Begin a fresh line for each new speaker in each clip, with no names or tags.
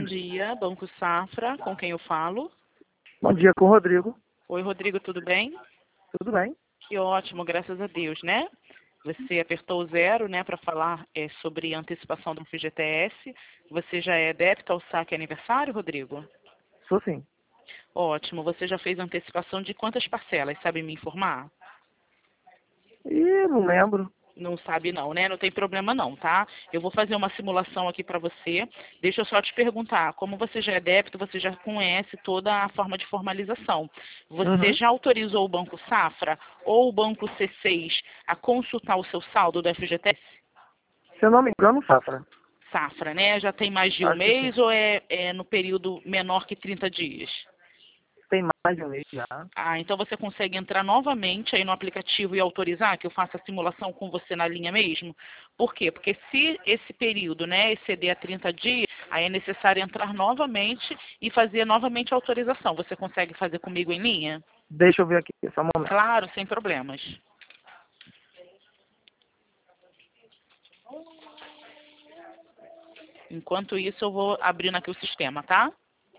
dia, Banco Safra, com quem eu falo?
Bom dia, com o Rodrigo.
Oi, Rodrigo, tudo bem?
Tudo bem?
Que ótimo, graças a Deus, né? Você apertou o 0, né, para falar sobre antecipação do FGTS. Você já é débito ao saque aniversário, Rodrigo?
Sou sim.
Ótimo. Você já fez antecipação de quantas parcelas? Sabe me informar?
Não lembro.
Não sabe não, né? Não tem problema não, tá? Eu vou fazer uma simulação aqui para você. Deixa eu só te perguntar, como você já é débito, você já conhece toda a forma de formalização. Você já autorizou o Banco Safra ou o Banco C6 a consultar o seu saldo do FGTS?
Se eu não me engano, Safra.
Safra, né? Já tem mais de um
Acho que
mês
sim.
ou é no período menor que 30 dias?
Tem mais de um mês já.
Ah, então você consegue entrar novamente aí no aplicativo e autorizar que eu faça a simulação com você na linha mesmo? Por quê? Porque se esse período, né, exceder a 30 dias, aí é necessário entrar novamente e fazer novamente a autorização. Você consegue fazer comigo em linha?
Deixa eu ver aqui, só um momento.
Claro, sem problemas. Enquanto isso, eu vou abrindo aqui o sistema, tá?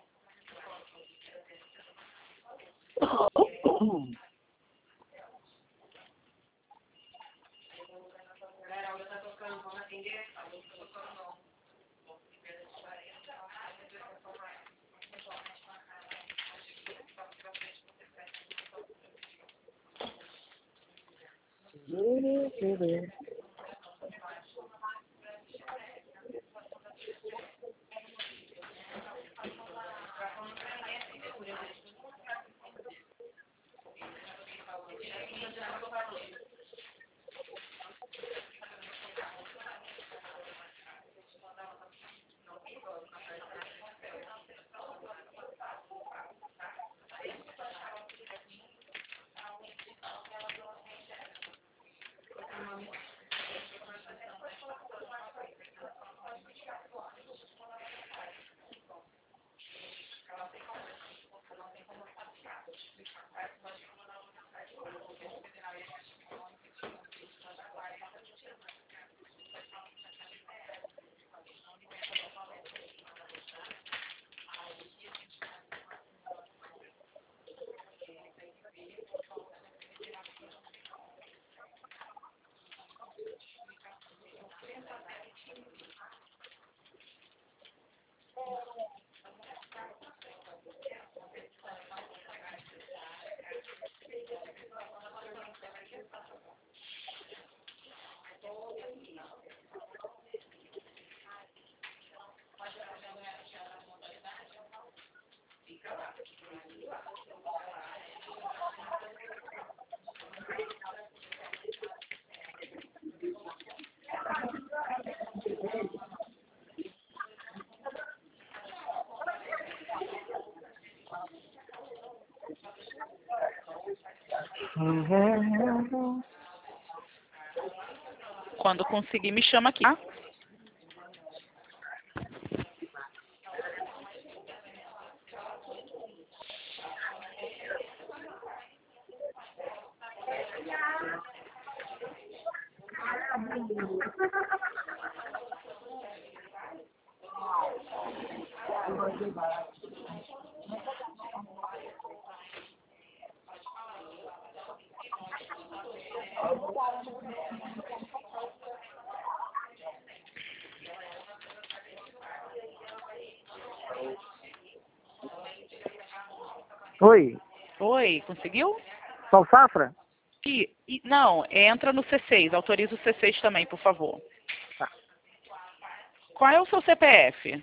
Quando conseguir, me chama aqui, tá?
Oi,
Oi, conseguiu?
só o Safra?
Não, entra no C6. Autoriza o C6 também, por favor.
Tá.
Qual é o seu CPF?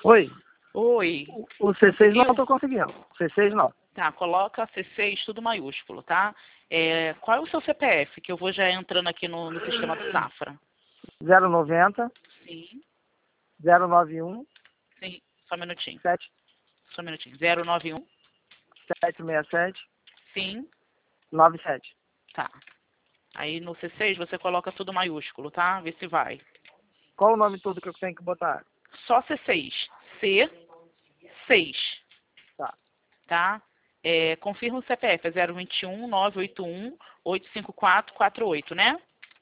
Oi.
Oi.
O C6 não estou conseguindo. C6 não.
Tá, coloca C6 tudo maiúsculo, tá? Qual é o seu CPF? Que eu vou já entrando aqui no sistema do Safra.
090
Sim,
091
sim. Só um minutinho.
7,
Só um minutinho. 091.
767
Sim,
97.
tá. Aí no C6 você coloca tudo maiúsculo, tá? Vê se vai.
Qual o nome todo que eu tenho que botar?
Só C6. C6.
Tá.
Tá? Confirma o CPF. É 021 981 854 48, né?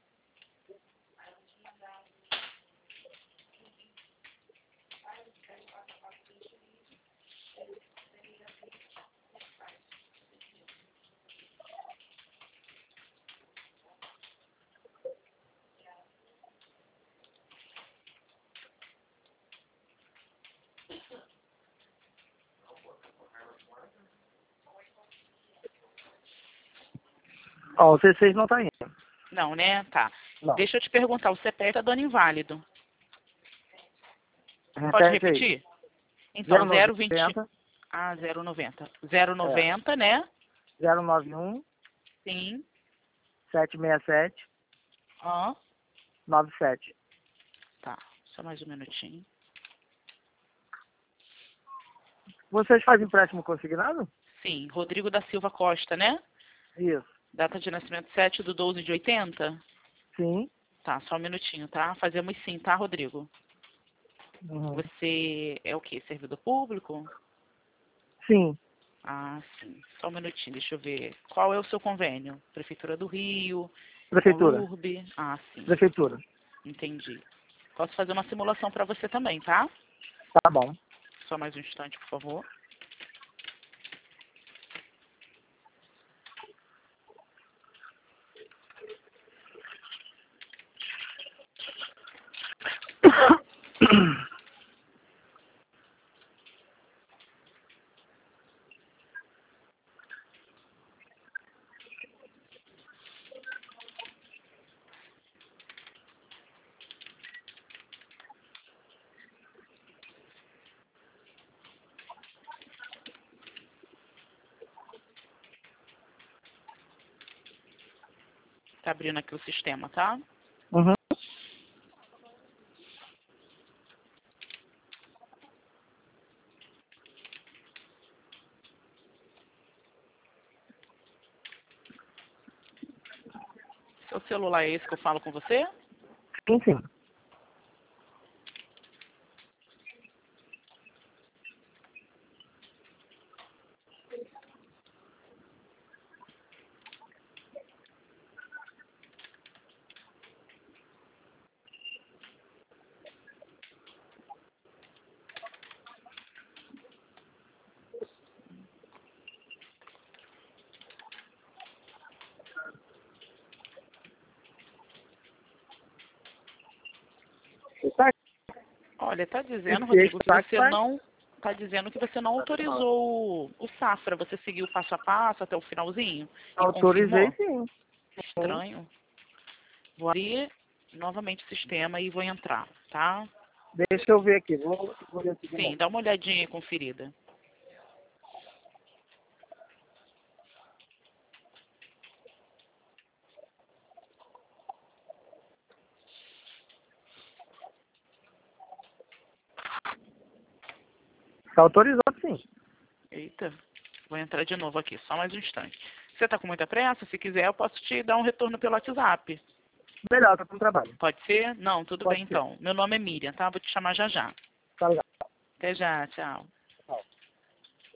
Ó, o C6 não tá indo.
Não, né? Tá.
Não.
Deixa eu te perguntar, o CPF tá dando inválido. Pode
Repete aí.
repetir? Então, 020.
090
Ah, 090. 090, né?
091
Sim.
767
Ó.
97.
Tá. Só mais um minutinho.
Vocês fazem empréstimo consignado?
Sim. Rodrigo da Silva Costa, né?
Isso.
Data de nascimento 7/12/80?
Sim.
Tá, só um minutinho, tá? Fazemos sim, tá, Rodrigo?
Uhum.
Você é o quê? Servidor público?
Sim.
Ah, sim. Só um minutinho, deixa eu ver. Qual é o seu convênio? Prefeitura do Rio?
Prefeitura.
Conlurb? Ah, sim.
Prefeitura.
Entendi. Posso fazer uma simulação para você também, tá?
Tá bom.
Só mais um instante, por favor. Tá abrindo aqui o sistema, tá?
Uhum.
Seu celular é esse que eu falo com você?
Sim, sim. Tá.
Olha, tá dizendo,
Esse
Rodrigo, que
tá,
você não... Tá dizendo que você não autorizou o Safra. Você seguiu passo a passo até o finalzinho e
autorizei
confirmou?
sim.
Estranho. Vou abrir novamente o sistema e vou entrar, tá?
Deixa eu ver aqui. Vou ver aqui de
Sim,
novo.
dá uma olhadinha aí, conferida.
Tá autorizado sim.
Eita, vou entrar de novo aqui, só mais um instante. Você tá com muita pressa? Se quiser, eu posso te dar um retorno pelo WhatsApp.
Melhor, tá com trabalho.
Pode ser? Não, tudo
Pode
bem
ser.
então. Meu nome é Miriam, tá? Vou te chamar já já.
Tá legal.
Até já, tchau.